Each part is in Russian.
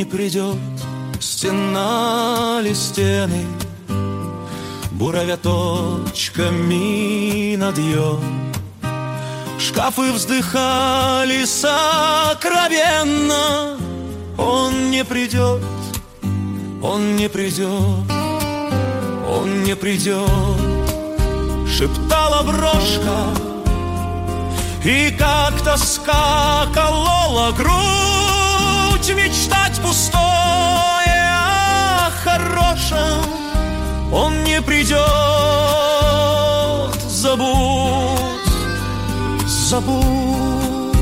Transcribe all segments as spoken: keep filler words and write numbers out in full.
придет, стена ли стены, буровя точками над ее. Шкафы вздыхали сокровенно. Он не придет, он не придет, он не придет, шептала брошка. И как тоска колола грудь, мечтать пустое о хорошем. Он не придет, забудь, забудь.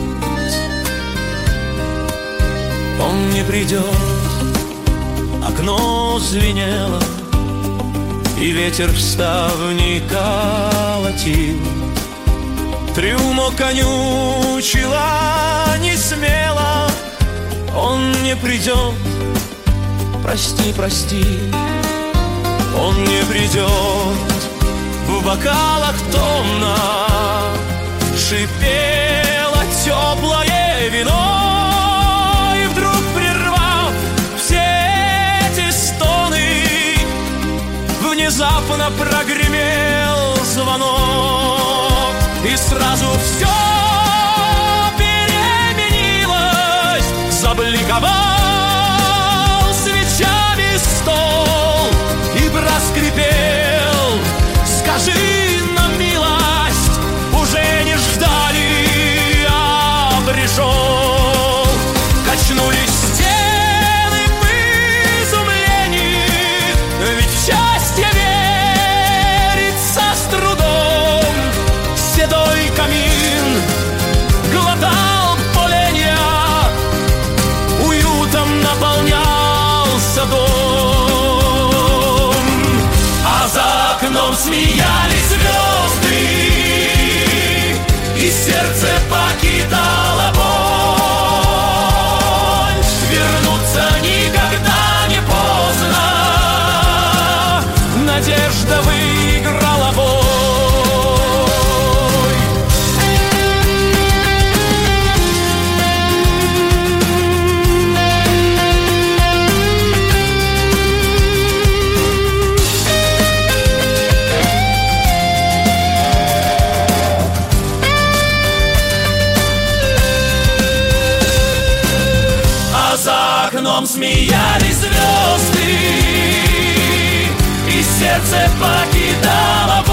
Он не придет, окно звенело, и ветер в ставни колотил. Трюмо конючила не смело. Он не придет, прости, прости. Он не придет, в бокалах томно шипело теплое вино. И вдруг, прервав все эти стоны, внезапно прогремел звонок. И сразу все переменилось, забликовал свечами стол и проскрипел: скажи на милость, уже не ждали, а пришел. Качнулись стены в изумлении, ведь в счастье верится с трудом. Седой камин глотал поленья, уютом наполнялся дом. А за окном смеялись звезды, и сердце покидало боль. Вернуться никогда не поздно, надежда выиграла бой. Смеялись звезды, и сердце покидало